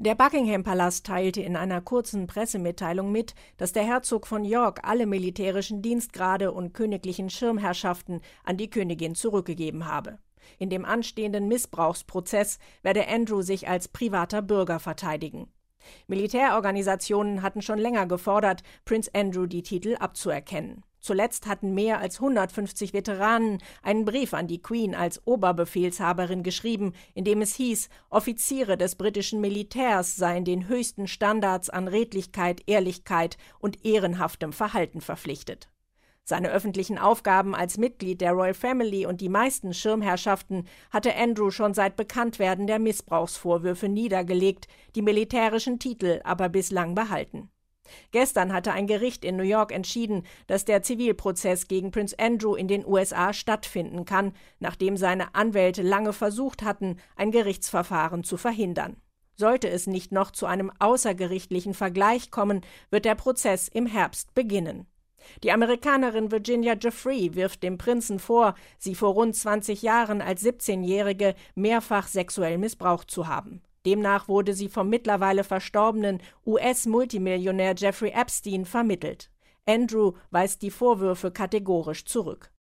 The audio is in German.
Der Buckingham-Palast teilte in einer kurzen Pressemitteilung mit, dass der Herzog von York alle militärischen Dienstgrade und königlichen Schirmherrschaften an die Königin zurückgegeben habe. In dem anstehenden Missbrauchsprozess werde Andrew sich als privater Bürger verteidigen. Militärorganisationen hatten schon länger gefordert, Prince Andrew die Titel abzuerkennen. Zuletzt hatten mehr als 150 Veteranen einen Brief an die Queen als Oberbefehlshaberin geschrieben, in dem es hieß, Offiziere des britischen Militärs seien den höchsten Standards an Redlichkeit, Ehrlichkeit und ehrenhaftem Verhalten verpflichtet. Seine öffentlichen Aufgaben als Mitglied der Royal Family und die meisten Schirmherrschaften hatte Andrew schon seit Bekanntwerden der Missbrauchsvorwürfe niedergelegt, die militärischen Titel aber bislang behalten. Gestern hatte ein Gericht in New York entschieden, dass der Zivilprozess gegen Prince Andrew in den USA stattfinden kann, nachdem seine Anwälte lange versucht hatten, ein Gerichtsverfahren zu verhindern. Sollte es nicht noch zu einem außergerichtlichen Vergleich kommen, wird der Prozess im Herbst beginnen. Die Amerikanerin Virginia Giuffre wirft dem Prinzen vor, sie vor rund 20 Jahren als 17-Jährige mehrfach sexuell missbraucht zu haben. Demnach wurde sie vom mittlerweile verstorbenen US-Multimillionär Jeffrey Epstein vermittelt. Andrew weist die Vorwürfe kategorisch zurück.